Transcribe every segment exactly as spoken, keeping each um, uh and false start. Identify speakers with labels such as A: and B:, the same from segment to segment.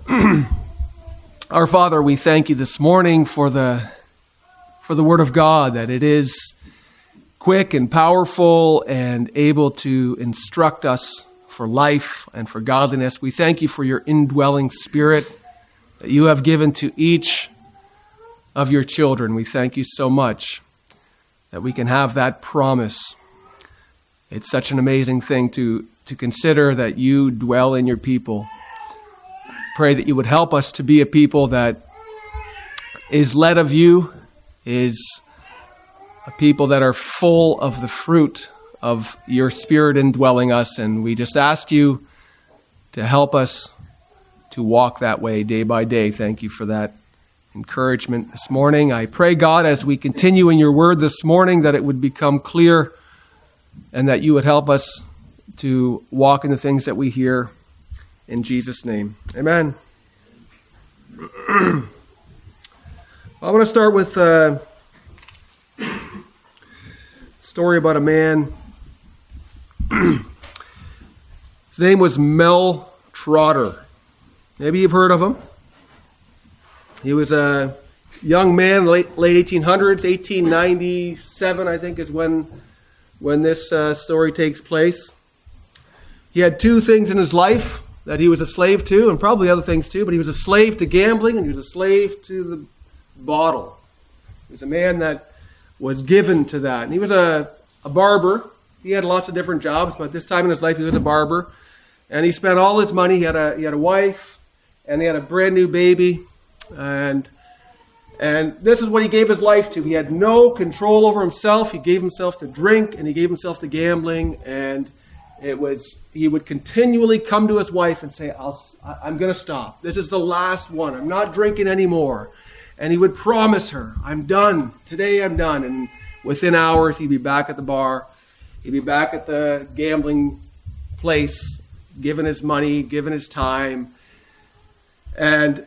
A: Our Father, we thank you this morning for the for the Word of God, that it is quick and powerful and able to instruct us for life and for godliness. We thank you for your indwelling Spirit that you have given to each of your children. We thank you so much that we can have that promise. It's such an amazing thing to, to consider that you dwell in your people. Pray that you would help us to be a people that is led of you, is a people that are full of the fruit of your Spirit indwelling us. And we just ask you to help us to walk that way day by day. Thank you for that encouragement this morning. I pray, God, as we continue in your word this morning, that it would become clear and that you would help us to walk in the things that we hear. In Jesus' name, amen. I want to start with a story about a man. His name was Mel Trotter. Maybe you've heard of him. He was a young man, late late eighteen hundreds, eighteen ninety-seven, I think, is when when this uh, story takes place. He had two things in his life that he was a slave to, and probably other things too, but he was a slave to gambling and he was a slave to the bottle. He was a man that was given to that. And he was a, a barber. He had lots of different jobs, but this time in his life he was a barber. And he spent all his money. He had a he had a wife, and he had a brand new baby. And and this is what he gave his life to. He had no control over himself. He gave himself to drink, and he gave himself to gambling. And it was he would continually come to his wife and say, I'll, I'm going to stop. This is the last one. I'm not drinking anymore. And he would promise her, I'm done. Today I'm done. And within hours, he'd be back at the bar. He'd be back at the gambling place, giving his money, giving his time. And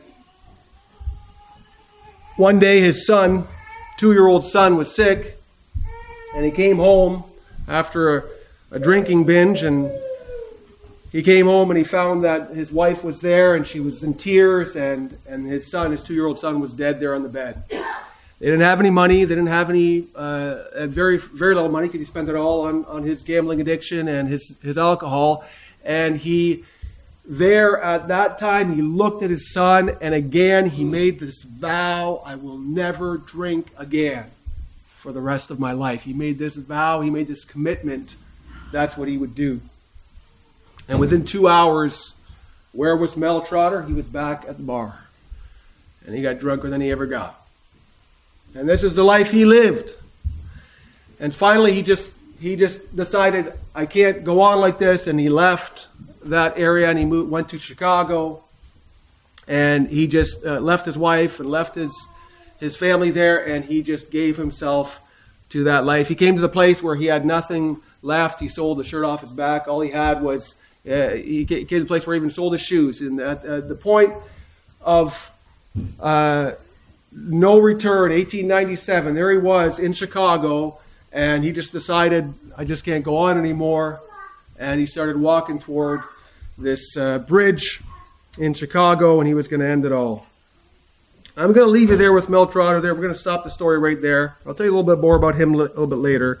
A: one day his son, two-year-old son, was sick. And he came home after a, a drinking binge, and he came home and he found that his wife was there and she was in tears, and, and his son, his two-year-old son, was dead there on the bed. They didn't have any money. They didn't have any, uh, had very very little money because he spent it all on, on his gambling addiction and his, his alcohol. And he, there at that time, he looked at his son, and again he made this vow, I will never drink again for the rest of my life. He made this vow, he made this commitment. That's what he would do. And within two hours, where was Mel Trotter? He was back at the bar. And he got drunker than he ever got. And this is the life he lived. And finally, he just he just decided, I can't go on like this. And he left that area and he moved, went to Chicago. And he just uh, left his wife and left his, his family there. And he just gave himself to that life. He came to the place where he had nothing left. He sold the shirt off his back. All he had was... Uh, he came to the place where he even sold his shoes. And at uh, the point of uh, no return, eighteen ninety-seven, there he was in Chicago, and he just decided, I just can't go on anymore. And he started walking toward this uh, bridge in Chicago, and he was going to end it all. I'm going to leave you there with Mel Trotter there. We're going to stop the story right there. I'll tell you a little bit more about him a little bit later.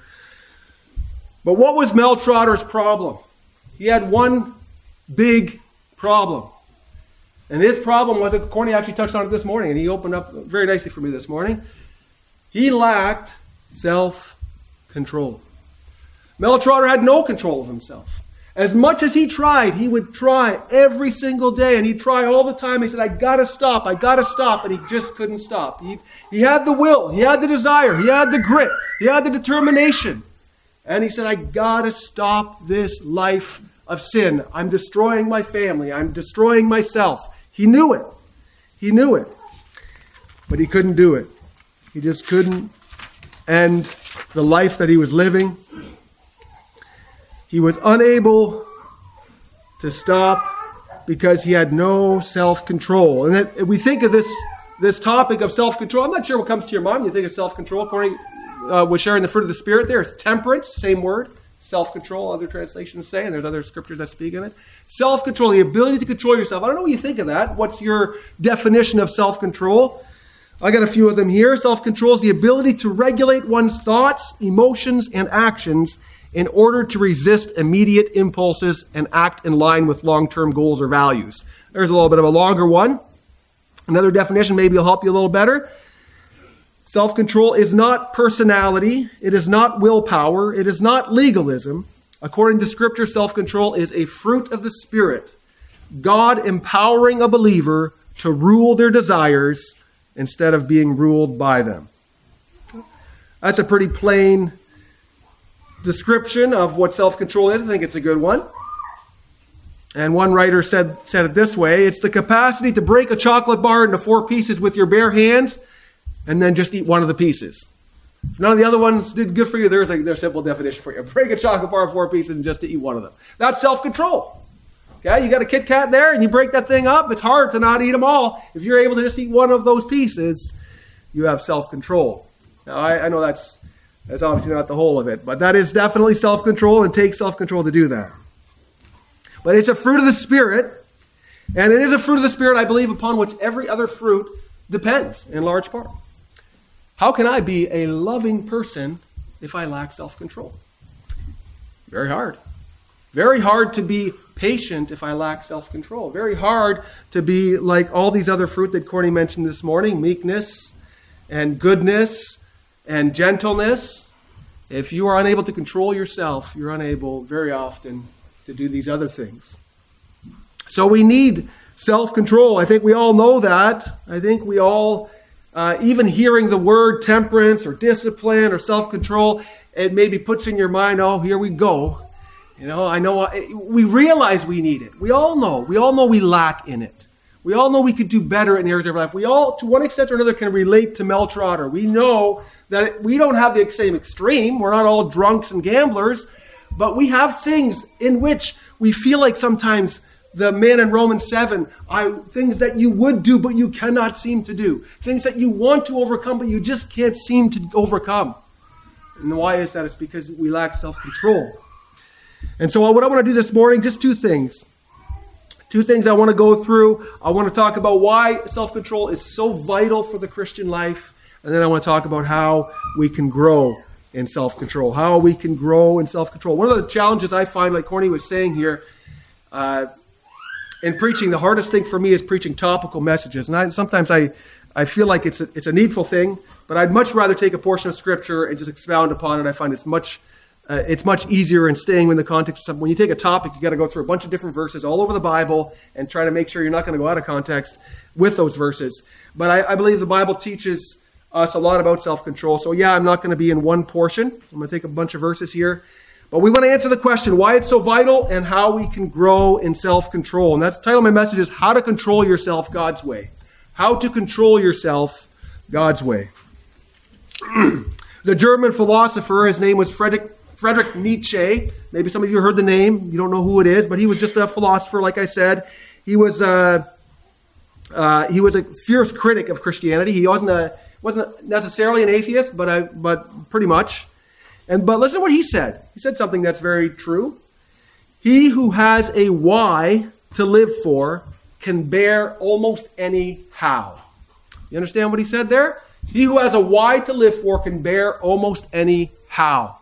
A: But what was Mel Trotter's problem? He had one big problem. And his problem was, Corny actually touched on it this morning, and he opened up very nicely for me this morning. He lacked self-control. Mel Trotter had no control of himself. As much as he tried, he would try every single day, and he'd try all the time. He said, I gotta stop, I gotta stop, and he just couldn't stop. He, he had the will, he had the desire, he had the grit, he had the determination. And he said, I gotta stop this life of sin. I'm destroying my family. I'm destroying myself. He knew it. He knew it. But he couldn't do it. He just couldn't end the life that he was living. He was unable to stop because he had no self-control. And then we think of this, this topic of self-control. I'm not sure what comes to your mind when you think of self-control. Corey uh, was sharing the fruit of the Spirit there. It's temperance, same word. Self-control, other translations say, and there's other scriptures that speak of it. Self-control, the ability to control yourself. I don't know what you think of that. What's your definition of self-control? I got a few of them here. Self-control is the ability to regulate one's thoughts, emotions, and actions in order to resist immediate impulses and act in line with long-term goals or values. There's a little bit of a longer one. Another definition maybe will help you a little better. Self-control is not personality. It is not willpower. It is not legalism. According to Scripture, self-control is a fruit of the Spirit, God empowering a believer to rule their desires instead of being ruled by them. That's a pretty plain description of what self-control is. I think it's a good one. And one writer said, said it this way: it's the capacity to break a chocolate bar into four pieces with your bare hands and then just eat one of the pieces. If none of the other ones did good for you, there's a, there's a simple definition for you. Break a chocolate bar in four pieces and just to eat one of them. That's self-control. Okay, you got a Kit Kat there and you break that thing up. It's hard to not eat them all. If you're able to just eat one of those pieces, you have self-control. Now, I, I know that's that's obviously not the whole of it, but that is definitely self-control, and takes self-control to do that. But it's a fruit of the Spirit, and it is a fruit of the Spirit, I believe, upon which every other fruit depends in large part. How can I be a loving person if I lack self-control? Very hard. Very hard to be patient if I lack self-control. Very hard to be like all these other fruit that Corny mentioned this morning, meekness and goodness and gentleness. If you are unable to control yourself, you're unable very often to do these other things. So we need self-control. I think we all know that. I think we all, uh, even hearing the word temperance or discipline or self-control, it maybe puts in your mind, oh, here we go. You know, I know, we realize we need it. We all know. We all know we lack in it. We all know we could do better in areas of our life. We all, to one extent or another, can relate to Mel Trotter. We know that we don't have the same extreme. We're not all drunks and gamblers, but we have things in which we feel like sometimes the man in Romans seven, I, things that you would do but you cannot seem to do. Things that you want to overcome but you just can't seem to overcome. And why is that? It's because we lack self-control. And so what I want to do this morning, just two things. Two things I want to go through. I want to talk about why self-control is so vital for the Christian life. And then I want to talk about how we can grow in self-control. How we can grow in self-control. One of the challenges I find, like Corny was saying here, uh, in preaching, the hardest thing for me is preaching topical messages. And I, sometimes I, I feel like it's a, it's a needful thing, but I'd much rather take a portion of Scripture and just expound upon it. I find it's much Uh, it's much easier in staying in the context of something. When you take a topic, you got to go through a bunch of different verses all over the Bible and try to make sure you're not going to go out of context with those verses. But I, I believe the Bible teaches us a lot about self-control. So yeah, I'm not going to be in one portion. I'm going to take a bunch of verses here. But we want to answer the question, why it's so vital and how we can grow in self-control. And that's the title of my message is How to Control Yourself God's Way. How to Control Yourself God's Way. There's a German philosopher. His name was Friedrich Friedrich Nietzsche. Maybe some of you heard the name. You don't know who it is, but he was just a philosopher, like I said. He was a, uh, he was a fierce critic of Christianity. He wasn't a, wasn't necessarily an atheist, but a, but pretty much. And but listen to what he said. He said something that's very true. He who has a why to live for can bear almost any how. You understand what he said there? He who has a why to live for can bear almost any how.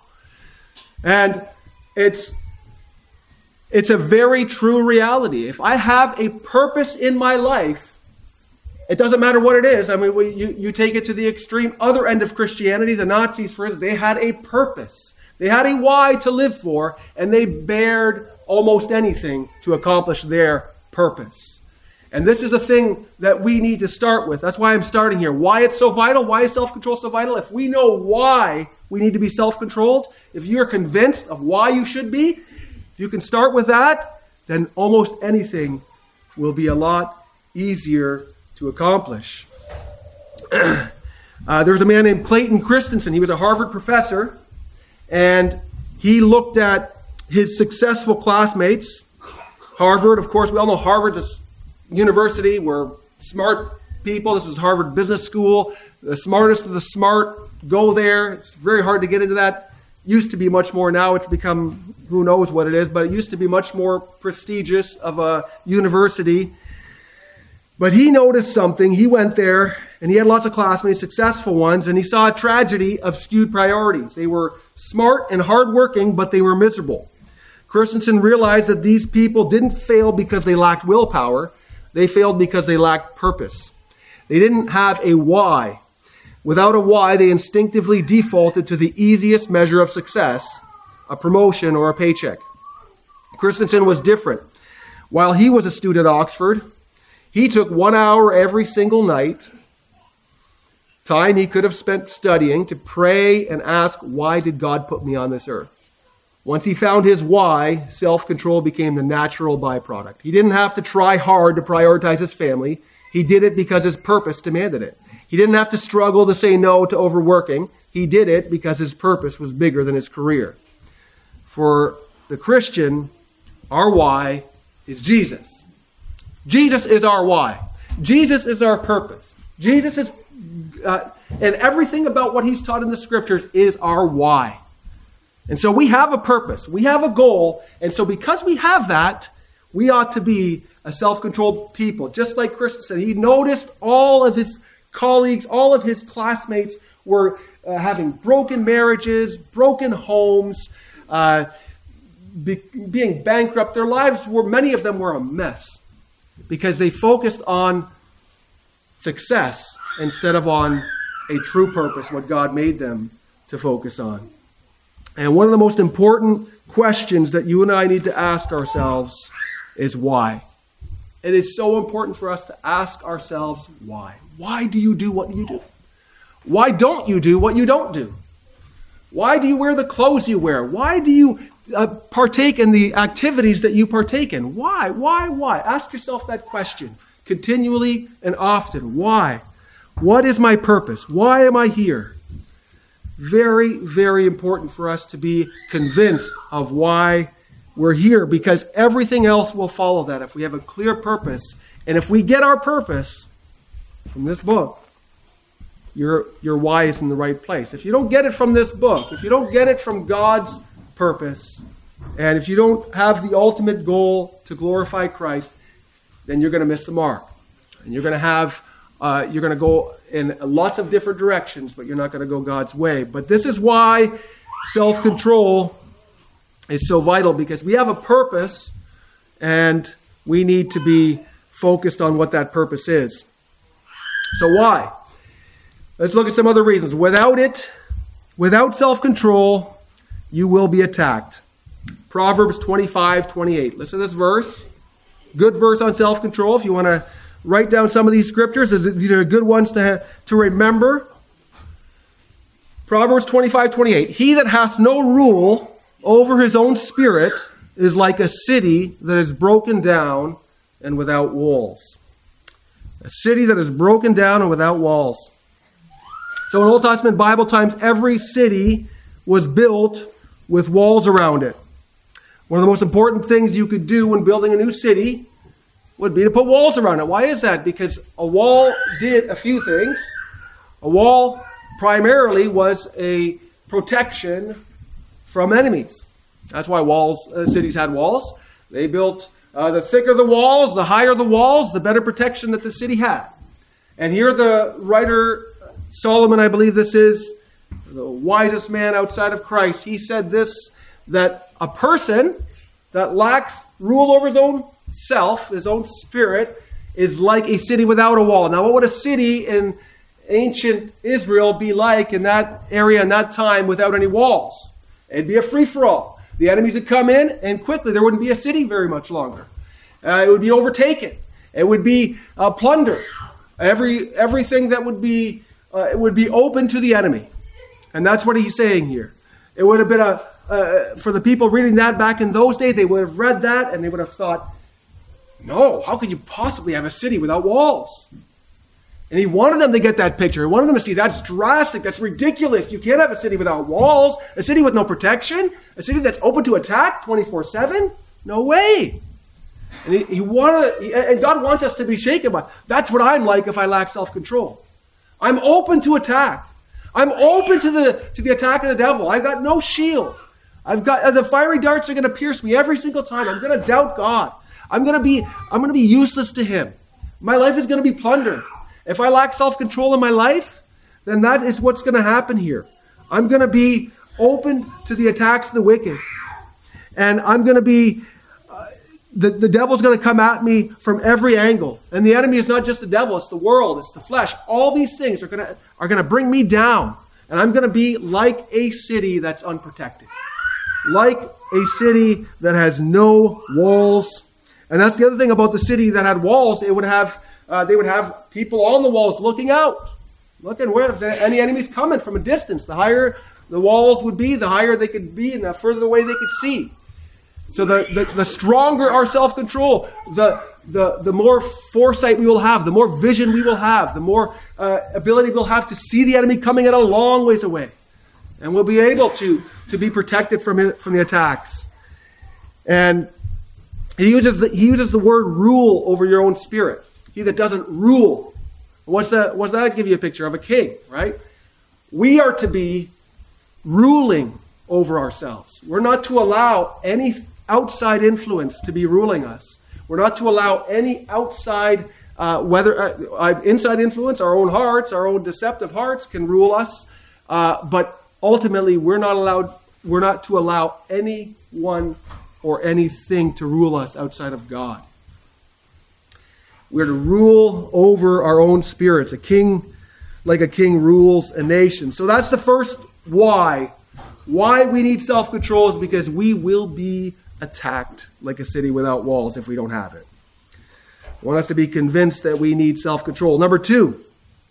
A: And it's it's a very true reality. If I have a purpose in my life, it doesn't matter what it is. I mean, we, you, you take it to the extreme other end of Christianity. The Nazis, for instance, they had a purpose. They had a why to live for, and they bared almost anything to accomplish their purpose. And this is a thing that we need to start with. That's why I'm starting here. Why it's so vital? Why is self-control so vital? If we know why we need to be self-controlled, if you're convinced of why you should be, if you can start with that, then almost anything will be a lot easier to accomplish. uh, there was a man named Clayton Christensen. He was a Harvard professor, and he looked at his successful classmates. Harvard, of course, we all know Harvard's a university where smart people, this is Harvard Business School, the smartest of the smart go there. It's very hard to get into that used to be much more. Now it's become, who knows what it is, but it used to be much more prestigious of a university. But he noticed something. He went there, and he had lots of classmates, successful ones, and he saw a tragedy of skewed priorities. They were smart and hardworking, but they were miserable. Christensen realized that these people didn't fail because they lacked willpower. They failed because they lacked purpose. They didn't have a why. Without a why, they instinctively defaulted to the easiest measure of success, a promotion or a paycheck. Christensen was different. While he was a student at Oxford, he took one hour every single night, time he could have spent studying, to pray and ask, why did God put me on this earth? Once he found his why, self-control became the natural byproduct. He didn't have to try hard to prioritize his family. He did it because his purpose demanded it. He didn't have to struggle to say no to overworking. He did it because his purpose was bigger than his career. For the Christian, our why is Jesus. Jesus is our why. Jesus is our purpose. Jesus is, uh, and everything about what he's taught in the scriptures is our why. And so we have a purpose. We have a goal. And so because we have that, we ought to be a self-controlled people. Just like Christensen said, he noticed all of his colleagues, all of his classmates were uh, having broken marriages, broken homes, uh, be, being bankrupt. Their lives were, many of them were a mess because they focused on success instead of on a true purpose, what God made them to focus on. And one of the most important questions that you and I need to ask ourselves is why. It is so important for us to ask ourselves why. Why do you do what you do? Why don't you do what you don't do? Why do you wear the clothes you wear? Why do you uh, partake in the activities that you partake in? Why? Why? Why? Ask yourself that question continually and often. Why? What is my purpose? Why am I here? Very, very important for us to be convinced of why we're here, because everything else will follow that if we have a clear purpose. And if we get our purpose from this book, your, your why is in the right place. If you don't get it from this book, if you don't get it from God's purpose, and if you don't have the ultimate goal to glorify Christ, then you're going to miss the mark. And you're going to have, uh, you're going to go in lots of different directions, but you're not going to go God's way. But this is why self-control is so vital, because we have a purpose and we need to be focused on what that purpose is. So why? Let's look at some other reasons. Without it, without self-control, you will be attacked. Proverbs twenty-five twenty-eight. Listen to this verse. Good verse on self-control. If you want to write down some of these scriptures, these are good ones to, to remember. Proverbs twenty-five twenty-eight. He that hath no rule over his own spirit is like a city that is broken down and without walls. A city that is broken down and without walls. So in Old Testament Bible times, every city was built with walls around it. One of the most important things you could do when building a new city would be to put walls around it. Why is that? Because a wall did a few things. A wall primarily was a protection from enemies. That's why walls, uh, cities had walls. They built, uh, the thicker the walls, the higher the walls, the better protection that the city had. And here the writer, Solomon, I believe this is, the wisest man outside of Christ, he said this, that a person that lacks rule over his own self, his own spirit, is like a city without a wall. Now, what would a city in ancient Israel be like in that area, in that time, without any walls? It'd be a free-for-all. The enemies would come in, and quickly there wouldn't be a city very much longer. Uh, it would be overtaken. It would be uh, plundered. Every everything that would be uh, it would be open to the enemy, and that's what he's saying here. It would have been a uh, for the people reading that back in those days. They would have read that, and they would have thought, "No, how could you possibly have a city without walls?" And he wanted them to get that picture. He wanted them to see that's drastic. That's ridiculous. You can't have a city without walls. A city with no protection. A city that's open to attack twenty-four seven. No way. And he, he wanted, he, and God wants us to be shaken by. That's what I'm like if I lack self-control. I'm open to attack. I'm open to the to the attack of the devil. I've got no shield. I've got uh, the fiery darts are going to pierce me every single time. I'm going to doubt God. I'm going to be I'm going to be useless to him. My life is going to be plundered. If I lack self-control in my life, then that is what's going to happen here. I'm going to be open to the attacks of the wicked. And I'm going to be, uh, the, the devil's going to come at me from every angle. And the enemy is not just the devil, it's the world, it's the flesh. All these things are going to are going to bring me down. And I'm going to be like a city that's unprotected. Like a city that has no walls. And that's the other thing about the city that had walls. It would have, uh, they would have people on the walls looking out. Looking where if any enemies coming from a distance. The higher the walls would be, the higher they could be, and the further away they could see. So the, the, the stronger our self-control, the, the, the more foresight we will have, the more vision we will have, the more uh, ability we'll have to see the enemy coming at a long ways away. And we'll be able to, to be protected from it, from the attacks. And he uses the, he uses the word rule over your own spirit. He that doesn't rule. What's that, what's that give you a picture of? A king, right? We are to be ruling over ourselves. We're not to allow any outside influence to be ruling us. We're not to allow any outside, uh, whether uh, inside influence, our own hearts, our own deceptive hearts can rule us. Uh, but ultimately, we're not allowed. We're not to allow anyone or anything to rule us outside of God. We're to rule over our own spirits. A king, like a king, rules a nation. So that's the first why. Why we need self-control is because we will be attacked like a city without walls if we don't have it. I want us to be convinced that we need self-control. Number two,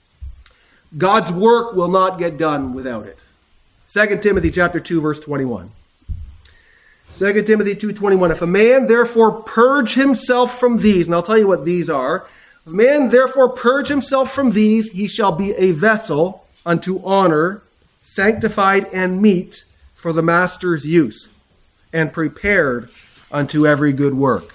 A: God's work will not get done without it. Second Timothy chapter two, verse twenty-one. Second Timothy two twenty-one. If a man therefore purge himself from these, and I'll tell you what these are. If a man therefore purge himself from these, he shall be a vessel unto honor, sanctified and meet for the master's use, and prepared unto every good work.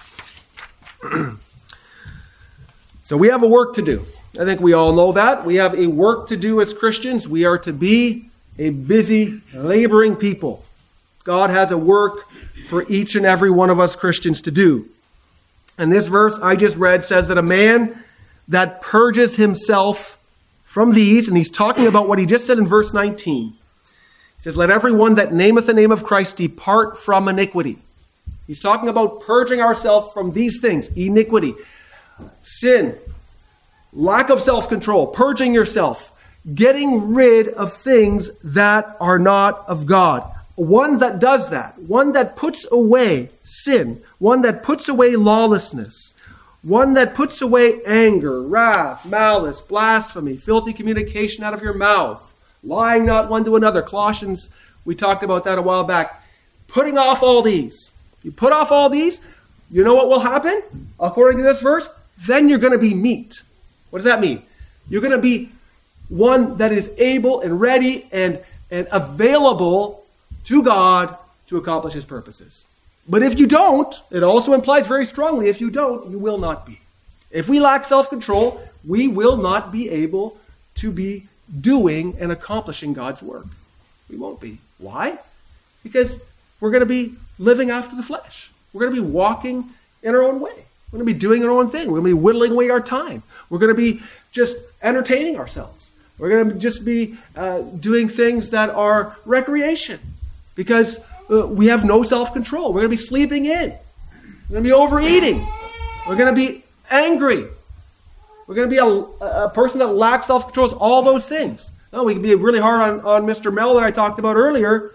A: So we have a work to do. I think we all know that. We have a work to do as Christians. We are to be a busy, laboring people. God has a work for each and every one of us Christians to do. And this verse I just read says that a man that purges himself from these, and he's talking about what he just said in verse nineteen. He says, let everyone that nameth the name of Christ depart from iniquity. He's talking about purging ourselves from these things. Iniquity, sin, lack of self-control, purging yourself, getting rid of things that are not of God. One that does that, one that puts away sin, one that puts away lawlessness, one that puts away anger, wrath, malice, blasphemy, filthy communication out of your mouth, lying not one to another. Colossians, we talked about that a while back. Putting off all these. You put off all these, you know what will happen? According to this verse, then you're going to be meat. What does that mean? You're going to be one that is able and ready and, and available to God to accomplish his purposes. But if you don't, it also implies very strongly, if you don't, you will not be. If we lack self-control, we will not be able to be doing and accomplishing God's work. We won't be. Why? Because we're going to be living after the flesh. We're going to be walking in our own way. We're going to be doing our own thing. We're going to be whittling away our time. We're going to be just entertaining ourselves. We're going to just be uh, doing things that are recreation because uh, we have no self-control. We're going to be sleeping in. We're going to be overeating. We're going to be angry. We're going to be a, a person that lacks self-control. It's all those things. No, we can be really hard on, on Mister Mel that I talked about earlier.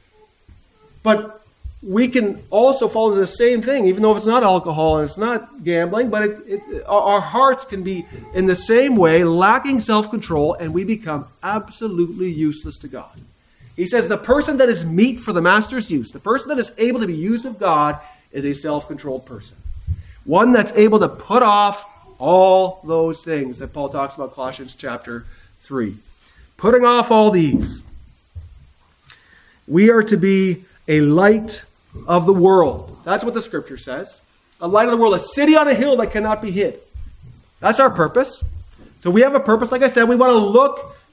A: But we can also fall into the same thing, even though it's not alcohol and it's not gambling, but it, it, our hearts can be in the same way, lacking self-control, and we become absolutely useless to God. He says the person that is meet for the master's use, the person that is able to be used of God, is a self-controlled person. One that's able to put off all those things that Paul talks about, Colossians chapter three. Putting off all these. We are to be a light of the world. That's what the scripture says. A light of the world, a city on a hill that cannot be hid. That's our purpose. So we have a purpose. Like I said, we want to look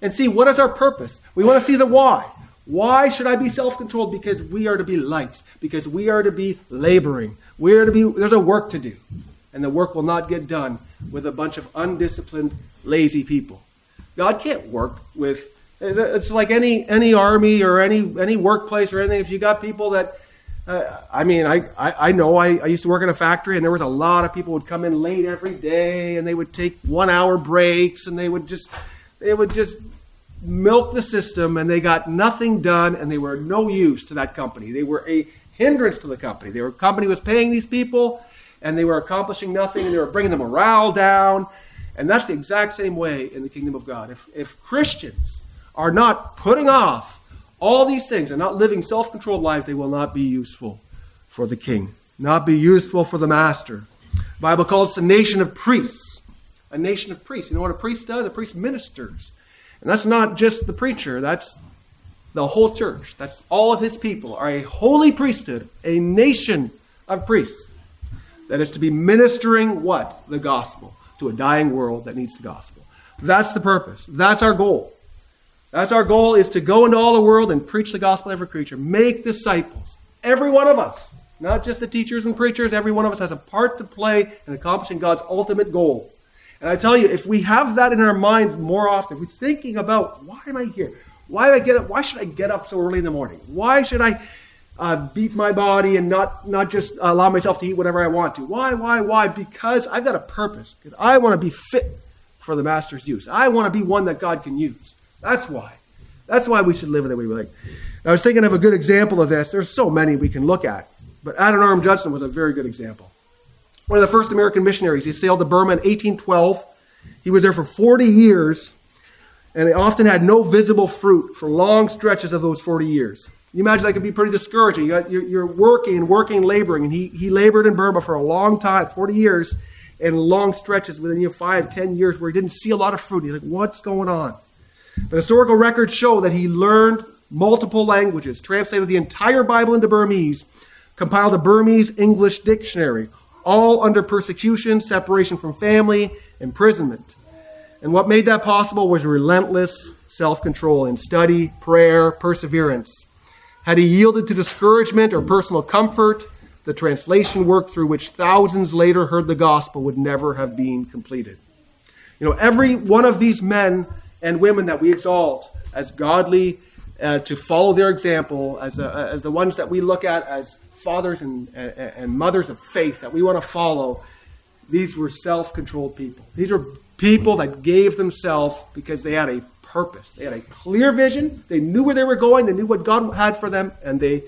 A: and see what is our purpose. We want to see the why. Why should I be self-controlled? Because we are to be lights. Because we are to be laboring. We are to be, there's a work to do. And the work will not get done with a bunch of undisciplined, lazy people. God can't work with, it's like any any army or any any workplace or anything. If you got people that, uh, I mean, I, I, I know I, I used to work in a factory, and there was a lot of people who would come in late every day, and they would take one-hour breaks, and they would just, they would just milk the system, and they got nothing done, and they were no use to that company. They were a hindrance to the company. They were, the company was paying these people, and they were accomplishing nothing, and they were bringing the morale down. And that's the exact same way in the kingdom of God. If, if Christians are not putting off all these things and not living self-controlled lives, they will not be useful for the king, not be useful for the master. The Bible calls us a nation of priests, a nation of priests. You know what a priest does? A priest ministers. And that's not just the preacher. That's the whole church. That's all of his people are a holy priesthood, a nation of priests that is to be ministering what? The gospel to a dying world that needs the gospel. That's the purpose. That's our goal. That's our goal, is to go into all the world and preach the gospel to every creature. Make disciples. Every one of us. Not just the teachers and preachers. Every one of us has a part to play in accomplishing God's ultimate goal. And I tell you, if we have that in our minds more often, if we're thinking about, why am I here? Why do I get up? Why should I get up so early in the morning? Why should I uh, beat my body and not, not just allow myself to eat whatever I want to? Why, why, why? Because I've got a purpose. Because I want to be fit for the master's use. I want to be one that God can use. That's why. That's why we should live the way we like. I was thinking of a good example of this. There's so many we can look at. But Adoniram Judson was a very good example. One of the first American missionaries. He sailed to Burma in eighteen twelve. He was there for forty years. And they often had no visible fruit for long stretches of those forty years. You imagine that could be pretty discouraging. You got, you're, you're working, working, laboring. And he, he labored in Burma for a long time, forty years, and long stretches within you know, five, ten years where he didn't see a lot of fruit. He's like, what's going on? But historical records show that he learned multiple languages, translated the entire Bible into Burmese, compiled a Burmese English dictionary, all under persecution, separation from family, imprisonment. And what made that possible was relentless self-control in study, prayer, perseverance. Had he yielded to discouragement or personal comfort, the translation work through which thousands later heard the gospel would never have been completed. You know, every one of these men and women that we exalt as godly, uh, to follow their example, as, uh, as the ones that we look at as fathers and, uh, and mothers of faith that we want to follow, these were self-controlled people. These were people that gave themselves because they had a purpose. They had a clear vision. They knew where they were going. They knew what God had for them, and they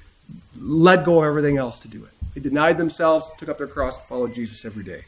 A: let go of everything else to do it. They denied themselves, took up their cross, and followed Jesus every day.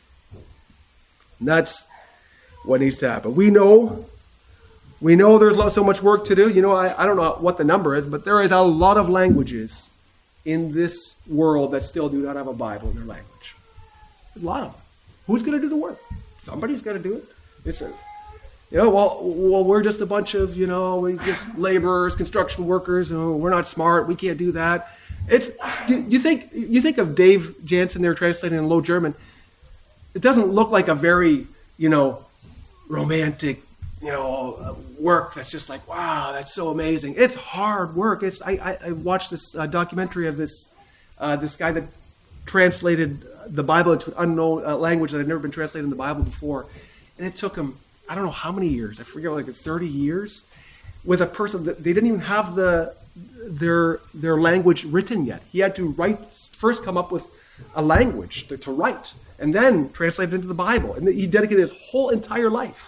A: And that's what needs to happen. We know We know there's so much work to do. You know, I, I don't know what the number is, but there is a lot of languages in this world that still do not have a Bible in their language. There's a lot of them. Who's going to do the work? Somebody's got to do it. It's a, you know, well, well, we're just a bunch of, you know, we just laborers, construction workers. Oh, we're not smart. We can't do that. It's. You, you think you think of Dave Jansen there translating in Low German. It doesn't look like a very, you know, romantic, you know, work that's just like, wow, that's so amazing. It's hard work. It's I, I, I watched this uh, documentary of this uh, this guy that translated the Bible into an unknown uh, language that had never been translated in the Bible before. And it took him, I don't know how many years, I forget, like thirty years, with a person that they didn't even have the their their language written yet. He had to write, first come up with a language to, to write, and then translate it into the Bible. And he dedicated his whole entire life.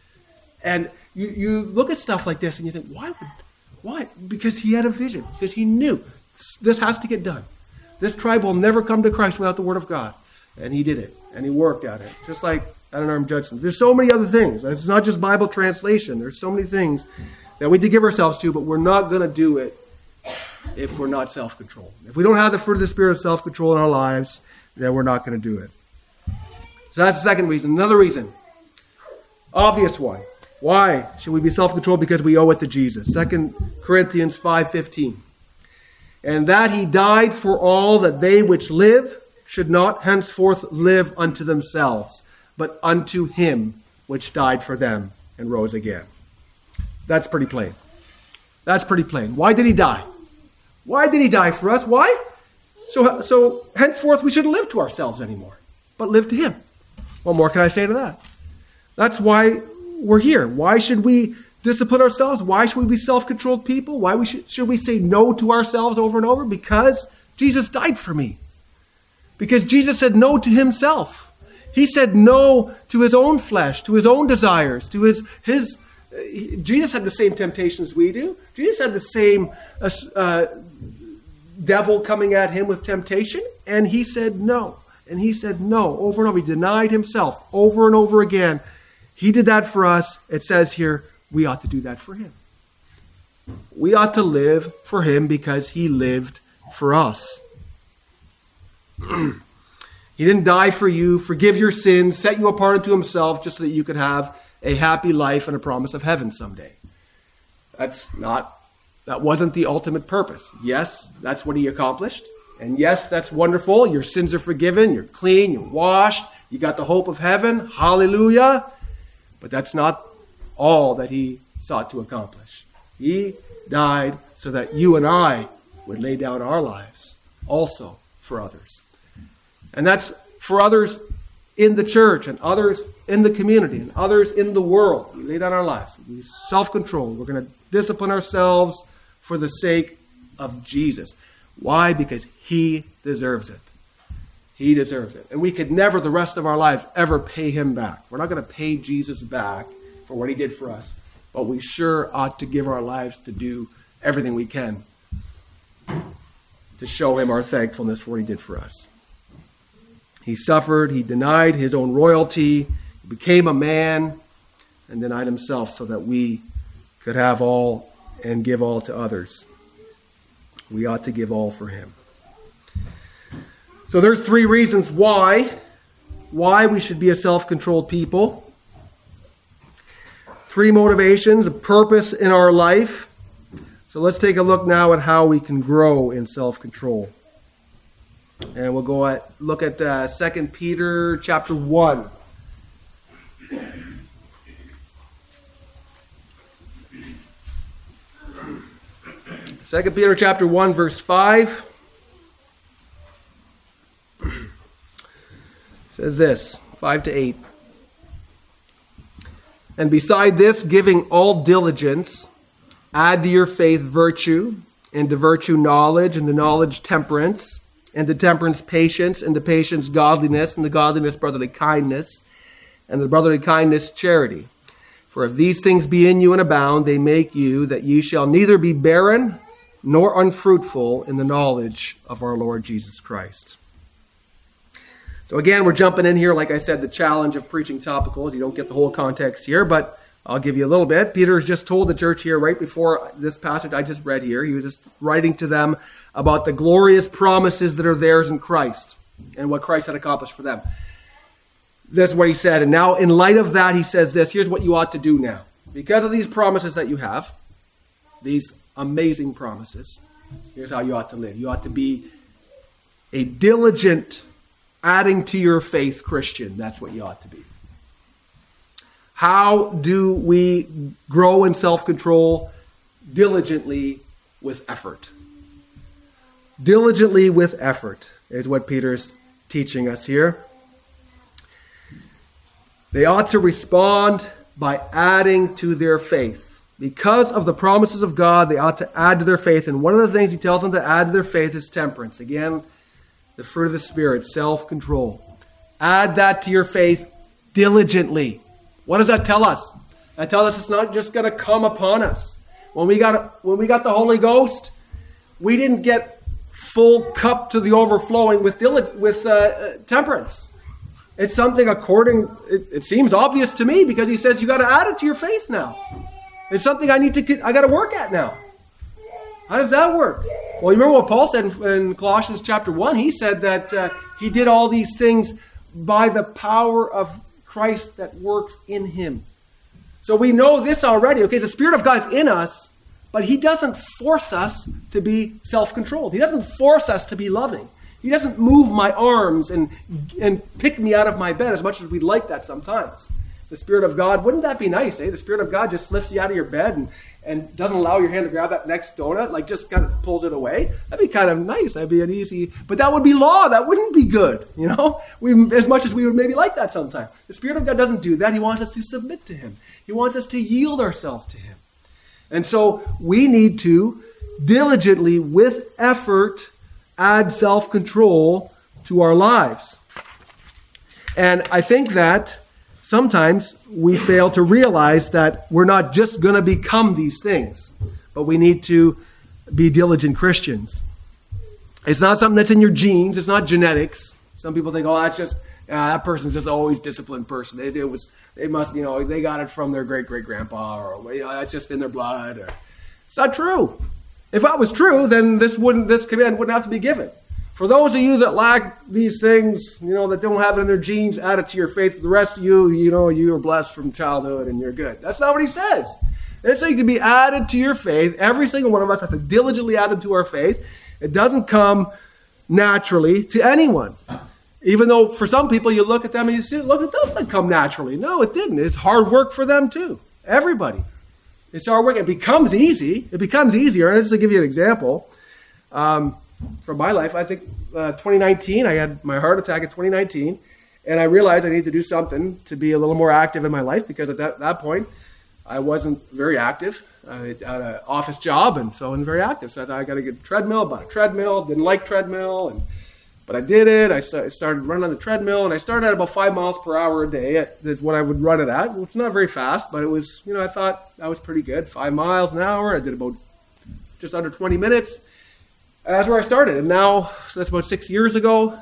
A: And you, you look at stuff like this and you think, why would, why? Because he had a vision. Because he knew this has to get done. This tribe will never come to Christ without the Word of God. And he did it. And he worked at it. Just like Adoniram Judson. There's so many other things. It's not just Bible translation. There's so many things that we need to give ourselves to, but we're not going to do it if we're not self-controlled. If we don't have the fruit of the Spirit of self-control in our lives, then we're not going to do it. So that's the second reason. Another reason. Obvious one. Why should we be self-controlled? Because we owe it to Jesus. Second Corinthians five fifteen. And that he died for all, that they which live should not henceforth live unto themselves, but unto him which died for them and rose again. That's pretty plain. That's pretty plain. Why did he die? Why did he die for us? Why? So, so henceforth we shouldn't live to ourselves anymore, but live to him. What more can I say to that? That's why we're here. Why should we discipline ourselves? Why should we be self-controlled people? Why we should, should we say no to ourselves over and over? Because Jesus died for me. Because Jesus said no to himself. He said no to his own flesh, to his own desires, to his... his. Uh, Jesus had the same temptations we do. Jesus had the same uh, uh, devil coming at him with temptation, and he said no. And he said no over and over. He denied himself over and over again. He did that for us. It says here, we ought to do that for him. We ought to live for him because he lived for us. He didn't die for you, forgive your sins, set you apart unto himself just so that you could have a happy life and a promise of heaven someday. That's not, that wasn't the ultimate purpose. Yes, that's what he accomplished. And yes, that's wonderful. Your sins are forgiven. You're clean. You're washed. You got the hope of heaven. Hallelujah. But that's not all that he sought to accomplish. He died so that you and I would lay down our lives also for others. And that's for others in the church and others in the community and others in the world. We lay down our lives. We self-control. We're going to discipline ourselves for the sake of Jesus. Why? Because he deserves it. He deserves it. And we could never, the rest of our lives, ever pay him back. We're not going to pay Jesus back for what he did for us. But we sure ought to give our lives to do everything we can to show him our thankfulness for what he did for us. He suffered. He denied his own royalty. He became a man and denied himself so that we could have all and give all to others. We ought to give all for him. So there's three reasons why, why we should be a self-controlled people. Three motivations, a purpose in our life. So let's take a look now at how we can grow in self-control. And we'll go at look at uh, Second Peter chapter one. Second Peter chapter one, verse five. Says this, five to eight. And beside this, giving all diligence, add to your faith virtue, and to virtue knowledge, and to knowledge temperance, and to temperance patience, and to patience godliness, and to godliness brotherly kindness, and to brotherly kindness charity. For if these things be in you and abound, they make you that ye shall neither be barren nor unfruitful in the knowledge of our Lord Jesus Christ. So again, we're jumping in here. Like I said, the challenge of preaching topicals. You don't get the whole context here, but I'll give you a little bit. Peter's just told the church here right before this passage I just read here. He was just writing to them about the glorious promises that are theirs in Christ and what Christ had accomplished for them. That's what he said. And now in light of that, he says this. Here's what you ought to do now. Because of these promises that you have, these amazing promises, here's how you ought to live. You ought to be a diligent adding to your faith Christian. That's what you ought to be. How do we grow in self-control? Diligently with effort. Diligently with effort is what Peter's teaching us here. They ought to respond by adding to their faith. Because of the promises of God, they ought to add to their faith. And one of the things he tells them to add to their faith is temperance. Again, the fruit of the Spirit, self-control. Add that to your faith diligently. What does that tell us? That tells us it's not just going to come upon us. When we got when we got the Holy Ghost, we didn't get full cup to the overflowing with with uh, temperance. It's something according. It, it seems obvious to me because he says you got to add it to your faith now. It's something I need to. I got to work at now. How does that work? Well, you remember what Paul said in, in Colossians chapter one? He said that uh, he did all these things by the power of Christ that works in him. So we know this already. Okay, the Spirit of God's in us, but he doesn't force us to be self-controlled. He doesn't force us to be loving. He doesn't move my arms and, and pick me out of my bed as much as we'd like that sometimes. the Spirit of God. Wouldn't that be nice, eh? The Spirit of God just lifts you out of your bed and, and doesn't allow your hand to grab that next donut, like just kind of pulls it away. That'd be kind of nice. That'd be an easy, but that would be law. That wouldn't be good, you know? We, as much as we would maybe like that sometimes. The Spirit of God doesn't do that. He wants us to submit to Him. He wants us to yield ourselves to Him. And so we need to diligently, with effort, add self-control to our lives. And I think that sometimes we fail to realize that we're not just going to become these things, but we need to be diligent Christians. It's not something that's in your genes. It's not genetics. Some people think, oh, that's just, uh, that person's just always disciplined person. It, it was, they must, you know, they got it from their great-great-grandpa, or, you know, that's just in their blood. Or, it's not true. If that was true, then this wouldn't, this command wouldn't have to be given. For those of you that lack these things, you know, that don't have it in their genes, add it to your faith. The rest of you, you know, you are blessed from childhood and you're good. That's not what he says. It's so you can be added to your faith. Every single one of us have to diligently add them to our faith. It doesn't come naturally to anyone. Even though for some people you look at them and you see, look, it doesn't come naturally. No, it didn't. It's hard work for them too. Everybody. It's hard work. It becomes easy. It becomes easier. And just to give you an example, um, from my life, I think uh, twenty nineteen, I had my heart attack in twenty nineteen, and I realized I needed to do something to be a little more active in my life, because at that, that point, I wasn't very active. I had an office job, and so I wasn't very active. So I thought I got to get a treadmill, bought a treadmill, didn't like treadmill, and but I did it. I started running on the treadmill, and I started at about five miles per hour a day. Is what I would run it at, which is not very fast, but it was, you know, I thought that was pretty good. Five miles an hour. I did about just under twenty minutes. And that's where I started. And now, so that's about six years ago.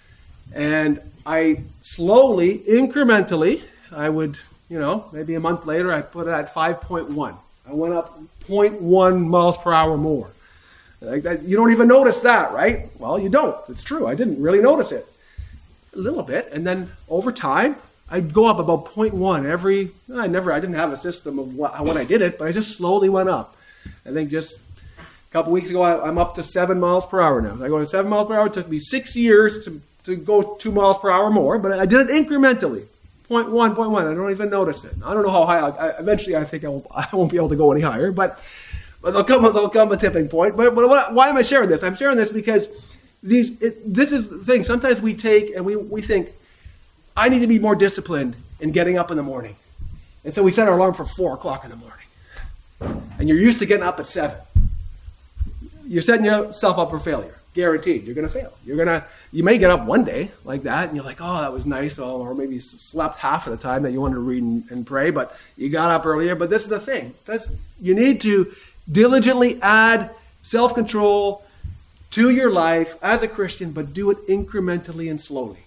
A: And I slowly, incrementally, I would, you know, maybe a month later, I put it at five point one. I went up zero point one miles per hour more. Like that, you don't even notice that, right? Well, you don't. It's true. I didn't really notice it. A little bit. And then over time, I'd go up about zero point one every, I never, I didn't have a system of what, when I did it, but I just slowly went up. I think just a couple weeks ago, I, I'm up to seven miles per hour now. I go to seven miles per hour. It took me six years to, to go two miles per hour more, but I did it incrementally. zero point one, zero point one. I don't even notice it. I don't know how high. I, I, eventually, I think I won't, I won't be able to go any higher, but, but there'll come, there'll come a tipping point. But, but what, why am I sharing this? I'm sharing this because these. It, this is the thing. Sometimes we take and we, we think, I need to be more disciplined in getting up in the morning. And so we set our alarm for four o'clock in the morning. And you're used to getting up at seven. You're setting yourself up for failure. Guaranteed. You're going to fail. You're going to, you may get up one day like that and you're like, oh, that was nice. Or maybe you slept half of the time that you wanted to read and, and pray, but you got up earlier. But this is the thing. That's, you need to diligently add self-control to your life as a Christian, but do it incrementally and slowly.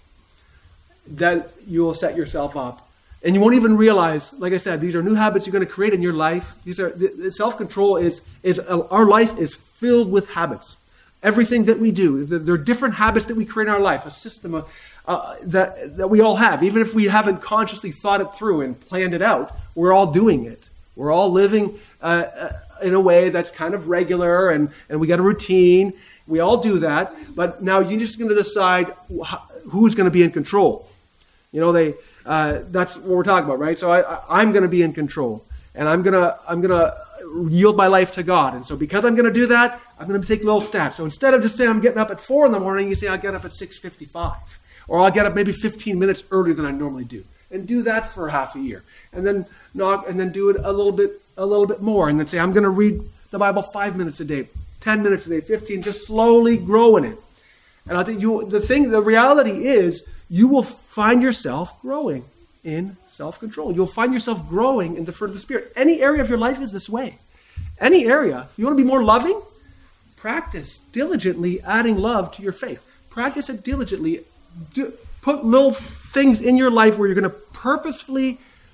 A: Then you will set yourself up. And you won't even realize, like I said, these are new habits you're going to create in your life. These are the, self-control is, is our life is filled with habits. Everything that we do, there are different habits that we create in our life, a system of, uh, that, that we all have. Even if we haven't consciously thought it through and planned it out, we're all doing it. We're all living uh, in a way that's kind of regular, and, and we got a routine. We all do that. But now you're just going to decide who's going to be in control. You know, they uh, that's what we're talking about, right? So I, I, I'm going to be in control, and I'm going to I'm going to yield my life to God. And so because I'm going to do that, I'm going to take little steps. So instead of just saying I'm getting up at four in the morning, you say I'll get up at six fifty-five. Or I'll get up maybe fifteen minutes earlier than I normally do. And do that for half a year. And then knock, and then do it a little bit a little bit more. And then say I'm going to read the Bible five minutes a day, ten minutes a day, fifteen, just slowly grow in it. And I think you the thing, the reality is you will find yourself growing in self-control. You'll find yourself growing in the fruit of the Spirit. Any area of your life is this way. Any area. If you want to be more loving, practice diligently adding love to your faith. Practice it diligently. Do, put little things in your life where you're going to purposefully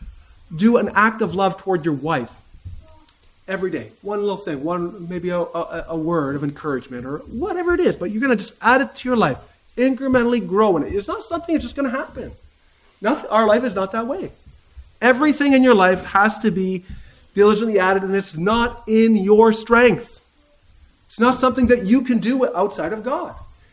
A: do an act of love toward your wife every day. One little thing, one maybe a, a, a word of encouragement or whatever it is, but you're going to just add it to your life. Incrementally grow in it. It's not something that's just going to happen. Nothing, our life is not that way. Everything in your life has to be diligently added, and it's not in your strength. It's not something that you can do outside of God.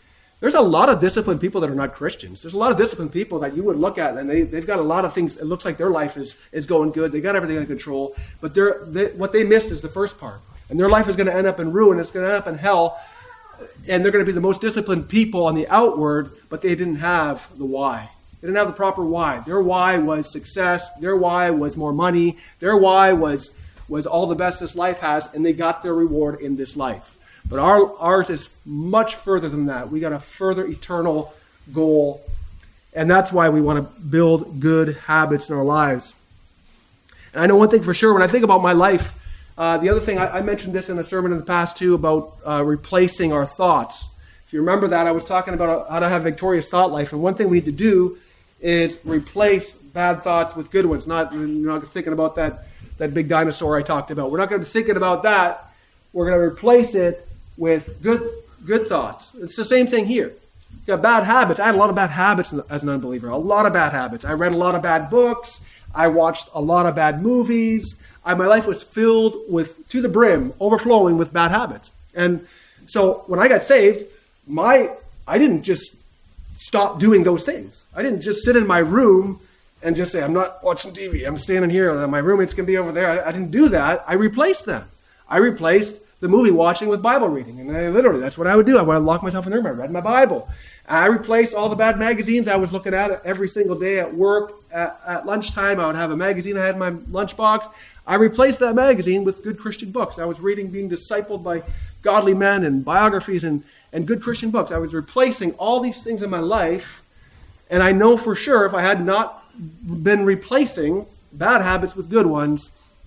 A: There's a lot of disciplined people that are not Christians. There's a lot of disciplined people that you would look at, and they, they've got a lot of things. It looks like their life is, is going good. They got everything under control. But they're, they, what they missed is the first part. And their life is going to end up in ruin. It's going to end up in hell. And they're going to be the most disciplined people on the outward, but they didn't have the why. They didn't have the proper why. Their why was success. Their why was more money. Their why was, was all the best this life has, and they got their reward in this life. But our, ours is much further than that. We got a further eternal goal. And that's why we want to build good habits in our lives. And I know one thing for sure, when I think about my life, uh, the other thing, I, I mentioned this in a sermon in the past too, about uh, replacing our thoughts. If you remember that, I was talking about how to have a victorious thought life. And one thing we need to do is replace bad thoughts with good ones. Not, you're not thinking about that, that big dinosaur I talked about. We're not going to be thinking about that. We're going to replace it with good good thoughts. It's the same thing here. You got bad habits. I had a lot of bad habits as an unbeliever. A lot of bad habits. I read a lot of bad books. I watched a lot of bad movies. I, my life was filled with, to the brim, overflowing with bad habits. And so when I got saved, my I didn't just stop doing those things. I didn't just sit in my room and just say, I'm not watching T V. I'm standing here. My roommates can be over there. I, I didn't do that. I replaced them. I replaced the movie watching with Bible reading. And I literally, that's what I would do. I would lock myself in the room. I read my Bible. I replaced all the bad magazines I was looking at every single day at work. At, at lunchtime, I would have a magazine I had in my lunchbox. I replaced that magazine with good Christian books. I was reading, being discipled by godly men and biographies and, and good Christian books. I was replacing all these things in my life. And I know for sure if I had not been replacing bad habits with good ones,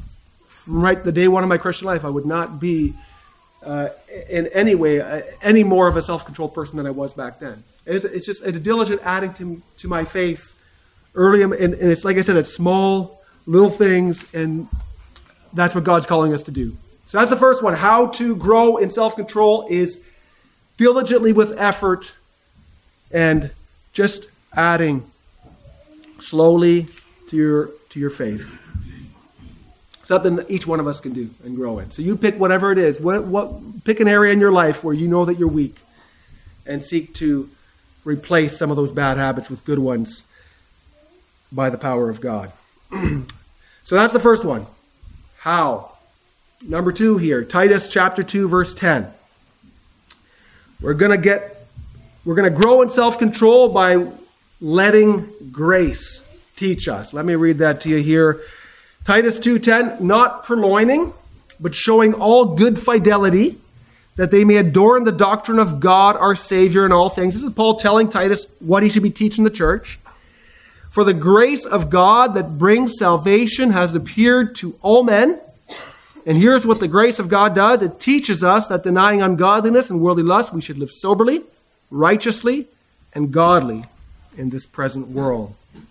A: from right the day one of my Christian life, I would not be uh, in any way uh, any more of a self-controlled person than I was back then. It's, it's just a diligent adding to, to my faith early, in, and it's like I said, it's small, little things, and that's what God's calling us to do. So that's the first one. How to grow in self-control is diligently with effort and just adding slowly to your to your faith. Something that each one of us can do and grow in. So you pick whatever it is. What, what, pick an area in your life where you know that you're weak and seek to replace some of those bad habits with good ones by the power of God. So that's the first one. How? Number two here, Titus chapter two, verse ten. We're going to get, we're going to grow in self-control by letting grace teach us. Let me read that to you here. Titus two ten, not purloining, but showing all good fidelity, that they may adorn the doctrine of God our Savior in all things. This is Paul telling Titus what he should be teaching the church. For the grace of God that brings salvation has appeared to all men. And here's what the grace of God does. It teaches us that denying ungodliness and worldly lust, we should live soberly, righteously, and godly in this present world.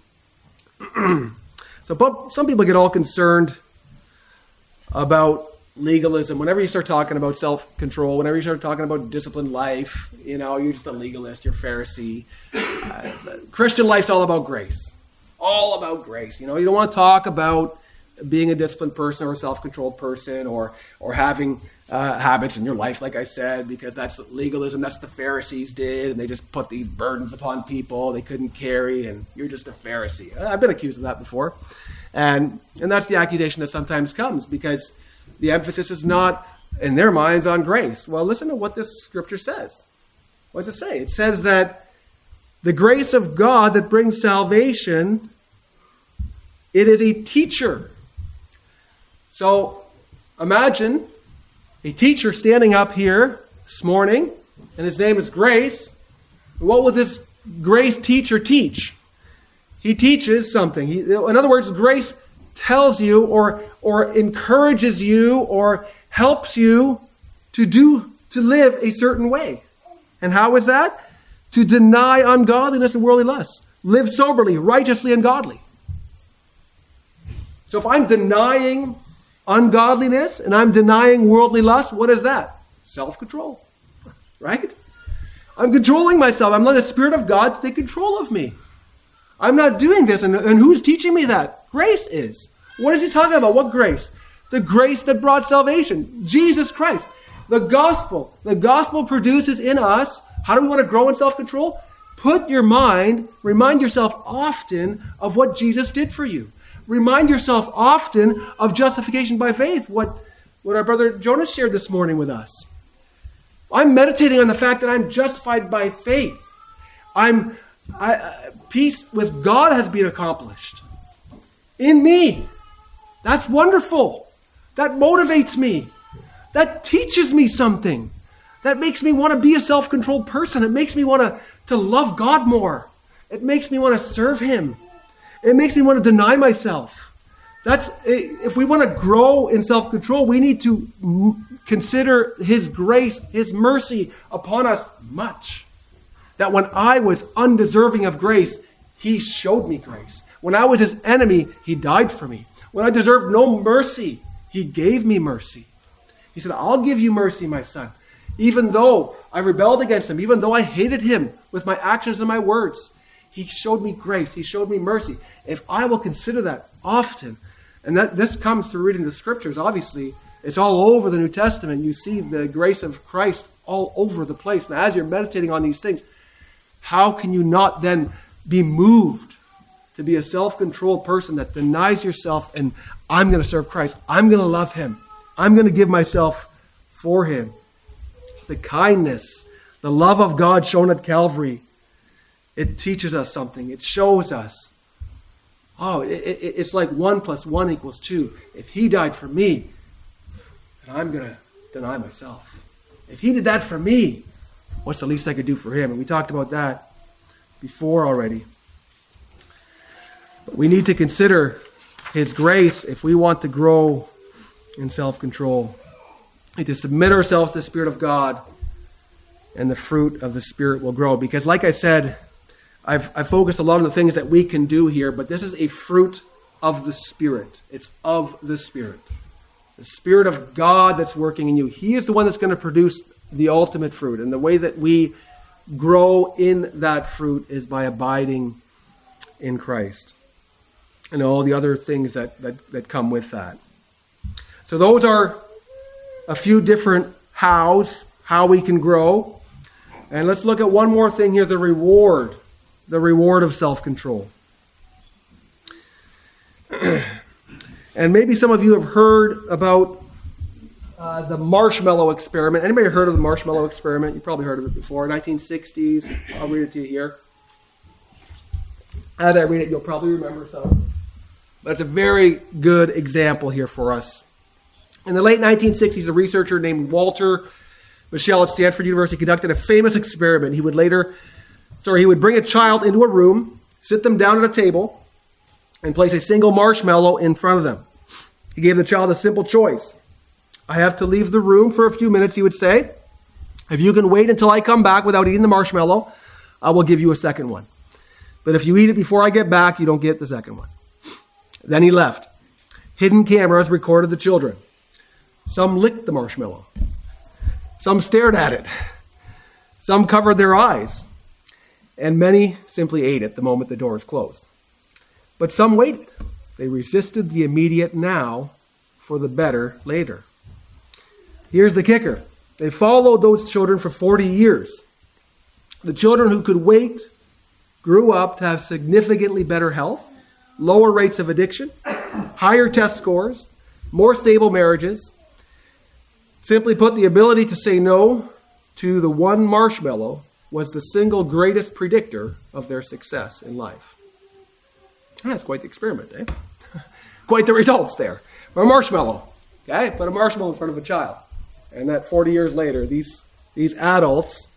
A: So some people get all concerned about legalism. Whenever you start talking about self-control, whenever you start talking about disciplined life, you know, you're just a legalist, you're a Pharisee. Uh, Christian life's all about grace. It's all about grace. You know, you don't want to talk about being a disciplined person or a self-controlled person or or having uh, habits in your life, like I said, because that's legalism. That's what the Pharisees did, and they just put these burdens upon people they couldn't carry, and you're just a Pharisee. I've been accused of that before. And and that's the accusation that sometimes comes, because the emphasis is not, in their minds, on grace. Well, listen to what this scripture says. What does it say? It says that the grace of God that brings salvation, it is a teacher. So imagine a teacher standing up here this morning, and his name is Grace. What will this Grace teacher teach? He teaches something. He, in other words, Grace tells you or or encourages you or helps you to do to live a certain way. And how is that? To deny ungodliness and worldly lusts. Live soberly, righteously, and godly. So if I'm denying ungodliness and I'm denying worldly lust, what is that? Self-control. Right? I'm controlling myself. I'm letting the Spirit of God take control of me. I'm not doing this. And, and who's teaching me that? Grace is. What is he talking about? What grace? The grace that brought salvation. Jesus Christ. The gospel. The gospel produces in us. How do we want to grow in self-control? Put your mind, remind yourself often of what Jesus did for you. Remind yourself often of justification by faith, what, what our brother Jonas shared this morning with us. I'm meditating on the fact that I'm justified by faith. I'm I, peace with God has been accomplished in me. That's wonderful. That motivates me. That teaches me something. That makes me want to be a self-controlled person. It makes me want to, to love God more. It makes me want to serve Him. It makes me want to deny myself. That's if we want to grow in self-control, we need to m- consider His grace, His mercy upon us much. That when I was undeserving of grace, He showed me grace. When I was His enemy, He died for me. When I deserved no mercy, He gave me mercy. He said, I'll give you mercy, my son. Even though I rebelled against Him, even though I hated Him with my actions and my words, He showed me grace. He showed me mercy. If I will consider that often, and that this comes through reading the Scriptures, obviously, it's all over the New Testament. You see the grace of Christ all over the place. And as you're meditating on these things, how can you not then be moved to be a self-controlled person that denies yourself and I'm going to serve Christ. I'm going to love Him. I'm going to give myself for Him. The kindness, the love of God shown at Calvary, it teaches us something. It shows us. Oh, it, it, it's like one plus one equals two. If He died for me, then I'm going to deny myself. If He did that for me, what's the least I could do for Him? And we talked about that before already. But we need to consider His grace if we want to grow in self-control. We need to submit ourselves to the Spirit of God, and the fruit of the Spirit will grow. Because like I said, I've, I've focused a lot on the things that we can do here, but this is a fruit of the Spirit. It's of the Spirit. The Spirit of God that's working in you. He is the one that's going to produce the ultimate fruit. And the way that we grow in that fruit is by abiding in Christ. And all the other things that, that, that come with that. So those are a few different hows, how we can grow. And let's look at one more thing here, the reward. The reward of self-control. And maybe some of you have heard about uh, the marshmallow experiment. Anybody heard of the marshmallow experiment? You probably heard of it before. nineteen sixties. I'll read it to you here. As I read it, you'll probably remember some. But it's a very good example here for us. In the late nineteen sixties, a researcher named Walter Mischel at Stanford University conducted a famous experiment. He would later... Sorry, he would bring a child into a room, sit them down at a table, and place a single marshmallow in front of them. He gave the child a simple choice. I have to leave the room for a few minutes, he would say. If you can wait until I come back without eating the marshmallow, I will give you a second one. But if you eat it before I get back, you don't get the second one. Then he left. Hidden cameras recorded the children. Some licked the marshmallow. Some stared at it. Some covered their eyes. And many simply ate it the moment the doors closed. But some waited. They resisted the immediate now for the better later. Here's the kicker. They followed those children for forty years. The children who could wait grew up to have significantly better health, lower rates of addiction, higher test scores, more stable marriages. Simply put, the ability to say no to the one marshmallow was the single greatest predictor of their success in life. That's quite the experiment, eh? Quite the results there. For a marshmallow. Okay? Put a marshmallow in front of a child. And that forty years later, these, these adults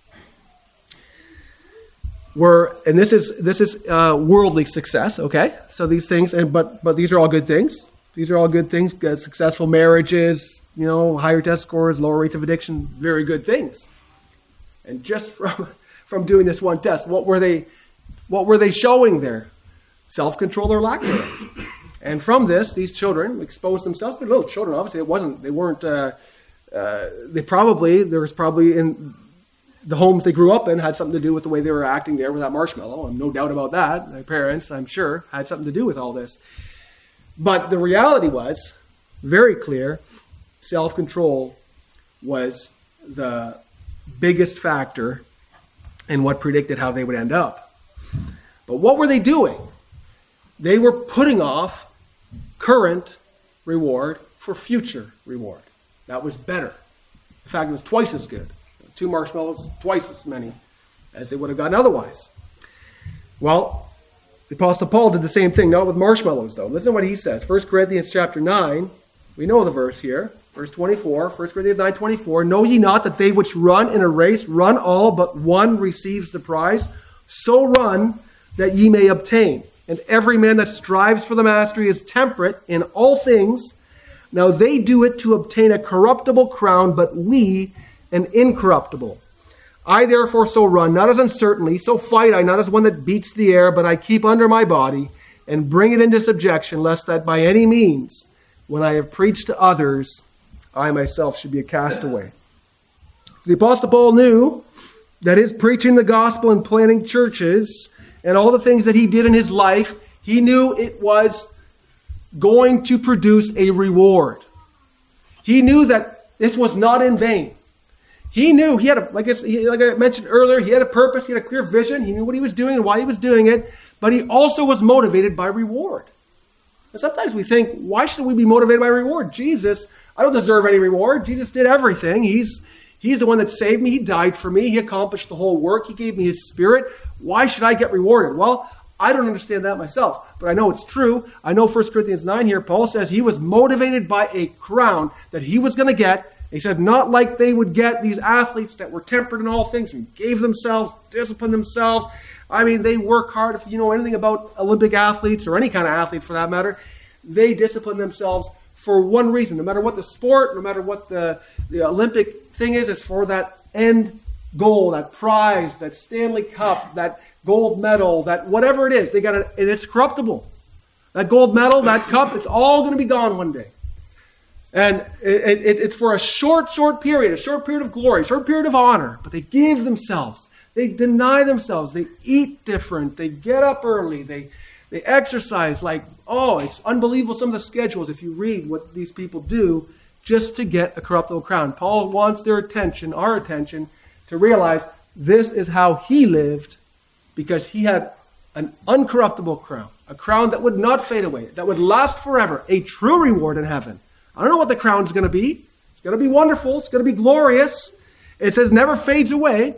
A: were, and this is this is uh, worldly success, okay? So these things, and but but these are all good things. These are all good things. Uh, successful marriages, you know, higher test scores, lower rates of addiction, very good things. And just from from doing this one test, what were they what were they showing there? Self-control or lack thereof. And from this, these children exposed themselves. But little children, obviously, it wasn't. They weren't. Uh, uh, they probably there was probably in the homes they grew up in had something to do with the way they were acting there with that marshmallow. And no doubt about that. Their parents, I'm sure, had something to do with all this. But the reality was very clear. Self-control was the biggest factor in what predicted how they would end up. But what were they doing? They were putting off current reward for future reward. That was better. In fact, it was twice as good. Two marshmallows, twice as many as they would have gotten otherwise. Well, the Apostle Paul did the same thing, not with marshmallows, though. Listen to what he says. First Corinthians chapter nine, we know the verse here. Verse twenty-four, First Corinthians nine twenty-four, know ye not that they which run in a race run all, but one receives the prize? So run that ye may obtain. And every man that strives for the mastery is temperate in all things. Now they do it to obtain a corruptible crown, but we an incorruptible. I therefore so run, not as uncertainly, so fight I, not as one that beats the air, but I keep under my body and bring it into subjection, lest that by any means, when I have preached to others, I myself should be a castaway. So the Apostle Paul knew that his preaching the gospel and planting churches and all the things that he did in his life, he knew it was going to produce a reward. He knew that this was not in vain. He knew, he had a, like I, like I mentioned earlier, he had a purpose, he had a clear vision, he knew what he was doing and why he was doing it, but he also was motivated by reward. And sometimes we think, why should we be motivated by reward? Jesus, I don't deserve any reward. Jesus did everything. He's, he's the one that saved me. He died for me. He accomplished the whole work. He gave me his Spirit. Why should I get rewarded? Well, I don't understand that myself, but I know it's true. I know First Corinthians nine here, Paul says he was motivated by a crown that he was going to get. He said, not like they would get these athletes that were tempered in all things and gave themselves, disciplined themselves. I mean, they work hard. If you know anything about Olympic athletes or any kind of athlete for that matter, they discipline themselves for one reason. No matter what the sport, no matter what the, the Olympic thing is, it's for that end goal, that prize, that Stanley Cup, that gold medal, that whatever it is. They got it, and it's corruptible. That gold medal, that cup, it's all going to be gone one day. And it, it, it's for a short, short period, a short period of glory, a short period of honor. But they give themselves. They deny themselves. They eat different. They get up early. They they exercise like, oh, it's unbelievable some of the schedules if you read what these people do just to get a corruptible crown. Paul wants their attention, our attention, to realize this is how he lived because he had an uncorruptible crown, a crown that would not fade away, that would last forever, a true reward in heaven. I don't know what the crown is going to be. It's going to be wonderful. It's going to be glorious. It says never fades away.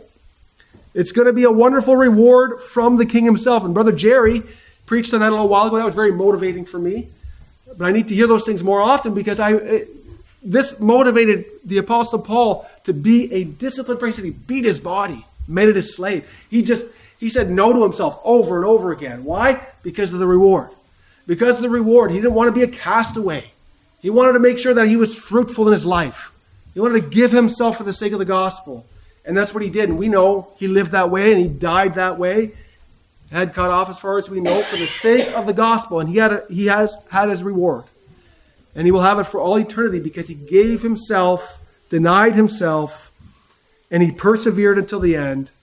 A: It's going to be a wonderful reward from the King himself. And Brother Jerry preached on that a little while ago. That was very motivating for me. But I need to hear those things more often because I it, this motivated the Apostle Paul to be a disciplined person. He beat his body, made it his slave. He just, he said no to himself over and over again. Why? Because of the reward. Because of the reward. He didn't want to be a castaway. He wanted to make sure that he was fruitful in his life. He wanted to give himself for the sake of the gospel. And that's what he did. And we know he lived that way and he died that way. Head cut off as far as we know for the sake of the gospel. And he had a, he has had his reward. And he will have it for all eternity because he gave himself, denied himself, and he persevered until the end.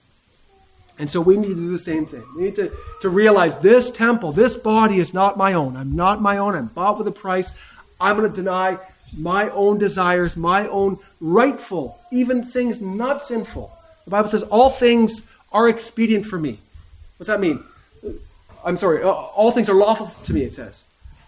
A: And so we need to do the same thing. We need to, to realize this temple, this body is not my own. I'm not my own. I'm bought with a price. I'm going to deny my own desires, my own rightful, even things not sinful. The Bible says all things are expedient for me. What's that mean? I'm sorry, all things are lawful to me, it says.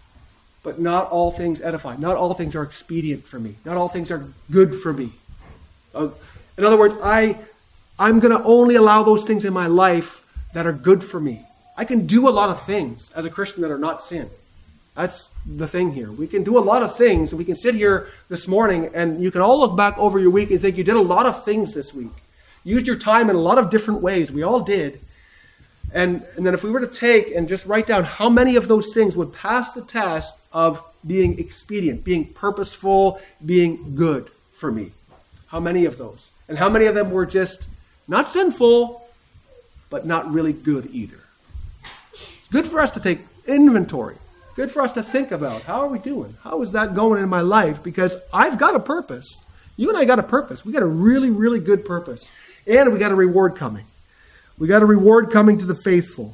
A: But not all things edify. Not all things are expedient for me. Not all things are good for me. Uh, in other words, I, I'm going to only allow those things in my life that are good for me. I can do a lot of things as a Christian that are not sin. That's the thing here. We can do a lot of things. We can sit here this morning and you can all look back over your week and think you did a lot of things this week. You used your time in a lot of different ways. We all did. And, and then if we were to take and just write down how many of those things would pass the test of being expedient, being purposeful, being good for me. How many of those? And how many of them were just not sinful, but not really good either? It's good for us to take inventory. Good for us to think about. How are we doing? How is that going in my life? Because I've got a purpose. You and I got a purpose. We got a really, really good purpose. And we got a reward coming. We got a reward coming to the faithful.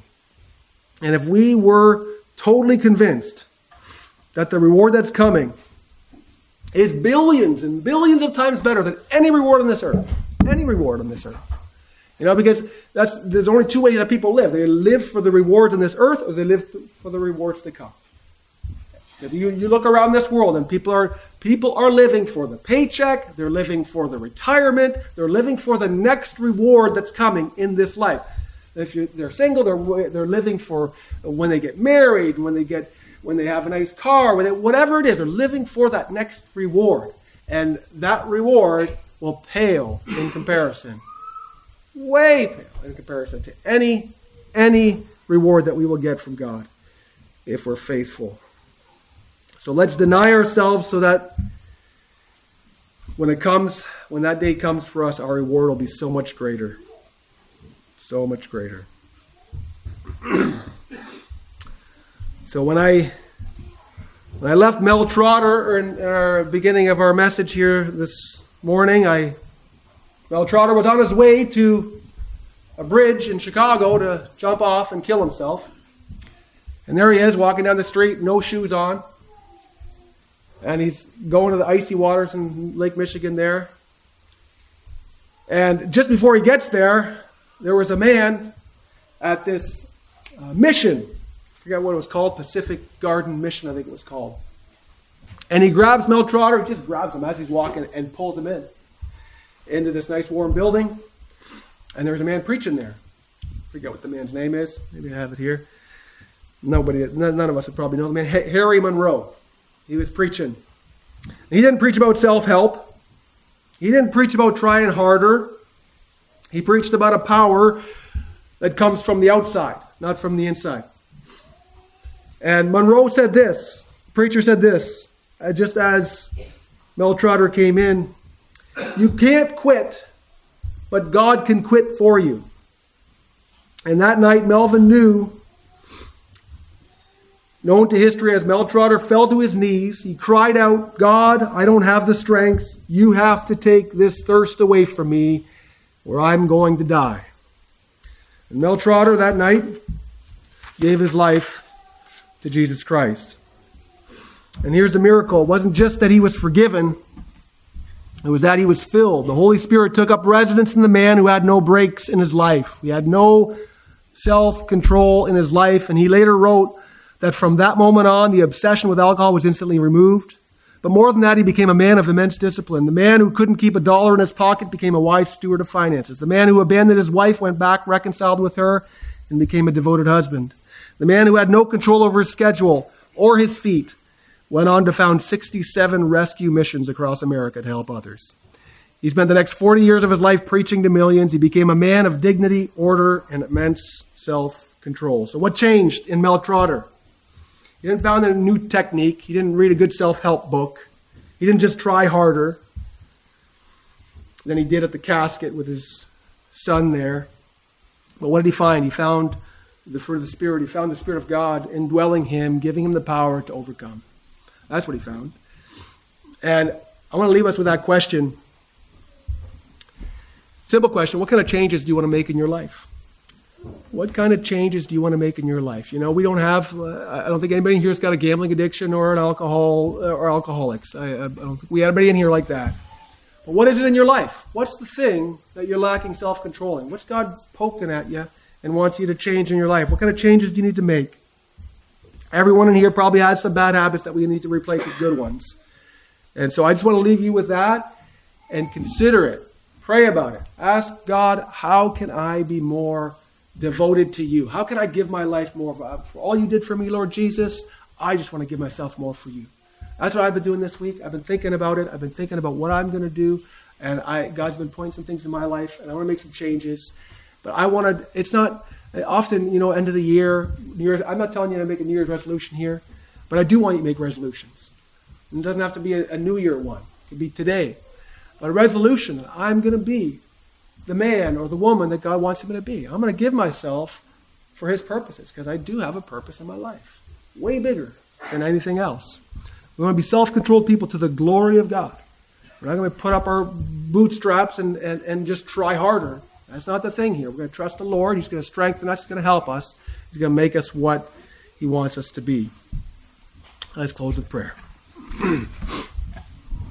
A: And if we were totally convinced that the reward that's coming is billions and billions of times better than any reward on this earth. Any reward on this earth. You know, because that's there's only two ways that people live. They live for the rewards on this earth, or they live for the rewards to come. Because you, you look around this world and people are people are living for the paycheck, they're living for the retirement, they're living for the next reward that's coming in this life. If you, they're single, they're they're living for when they get married, when they get when they have a nice car, when they, whatever it is, they're living for that next reward. And that reward will pale in comparison. Way pale in comparison to any any reward that we will get from God if we're faithful. So let's deny ourselves so that when it comes, when that day comes for us, our reward will be so much greater. So much greater. So when I when I left Mel Trotter in our beginning of our message here this morning, I Mel Trotter was on his way to a bridge in Chicago to jump off and kill himself. And there he is walking down the street, no shoes on. And he's going to the icy waters in Lake Michigan there. And just before he gets there, there was a man at this uh, mission. I forget what it was called, Pacific Garden Mission, I think it was called. And he grabs Mel Trotter, he just grabs him as he's walking and pulls him in. Into this nice warm building, and there's a man preaching there. I forget what the man's name is. Maybe I have it here. Nobody, none of us would probably know the man. Harry Monroe. He was preaching. He didn't preach about self-help. He didn't preach about trying harder. He preached about a power that comes from the outside, not from the inside. And Monroe said this. The preacher said this, uh, just as Mel Trotter came in. You can't quit, but God can quit for you. And that night, Melvin knew, known to history as Mel Trotter, fell to his knees. He cried out, God, I don't have the strength. You have to take this thirst away from me, or I'm going to die. And Mel Trotter that night gave his life to Jesus Christ. And here's the miracle. It wasn't just that he was forgiven. It was that he was filled. The Holy Spirit took up residence in the man who had no breaks in his life. He had no self-control in his life. And he later wrote that from that moment on, the obsession with alcohol was instantly removed. But more than that, he became a man of immense discipline. The man who couldn't keep a dollar in his pocket became a wise steward of finances. The man who abandoned his wife went back, reconciled with her, and became a devoted husband. The man who had no control over his schedule or his feet went on to found sixty-seven rescue missions across America to help others. He spent the next forty years of his life preaching to millions. He became a man of dignity, order, and immense self-control. So what changed in Mel Trotter? He didn't found a new technique. He didn't read a good self-help book. He didn't just try harder than he did at the casket with his son there. But what did he find? He found the fruit of the Spirit. He found the Spirit of God indwelling him, giving him the power to overcome. That's what he found. And I want to leave us with that question. Simple question. What kind of changes do you want to make in your life? What kind of changes do you want to make in your life? You know, we don't have, uh, I don't think anybody in here has got a gambling addiction or an alcohol uh, or alcoholics. I, I don't think we have anybody in here like that. But what is it in your life? What's the thing that you're lacking self-control in? What's God poking at you and wants you to change in your life? What kind of changes do you need to make? Everyone in here probably has some bad habits that we need to replace with good ones. And so I just want to leave you with that and consider it. Pray about it. Ask God, how can I be more devoted to you? How can I give my life more? For all you did for me, Lord Jesus, I just want to give myself more for you. That's what I've been doing this week. I've been thinking about it. I've been thinking about what I'm going to do. And I, God's been pointing some things in my life, and I want to make some changes. But I want to, it's not, often, you know, end of the year, New Year's, I'm not telling you to make a New Year's resolution here, but I do want you to make resolutions. And it doesn't have to be a, a New Year one. It could be today. But a resolution, I'm going to be the man or the woman that God wants me to be. I'm going to give myself for His purposes, because I do have a purpose in my life. Way bigger than anything else. We want to be self-controlled people to the glory of God. We're not going to put up our bootstraps and, and, and just try harder. That's not the thing here. We're going to trust the Lord. He's going to strengthen us. He's going to help us. He's going to make us what He wants us to be. Let's close with prayer.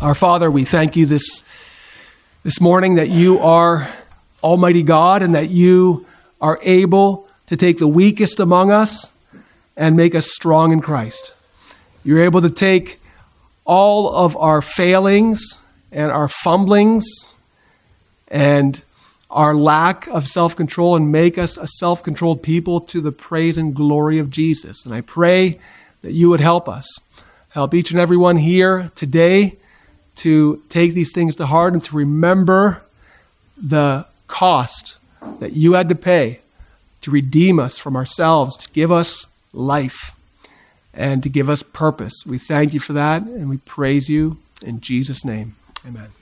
A: Our Father, we thank you this, this morning that you are Almighty God and that you are able to take the weakest among us and make us strong in Christ. You're able to take all of our failings and our fumblings and our lack of self-control and make us a self-controlled people to the praise and glory of Jesus. And I pray that you would help us. Help each and every one here today to take these things to heart and to remember the cost that you had to pay to redeem us from ourselves, to give us life, and to give us purpose. We thank you for that, and we praise you in Jesus' name. Amen.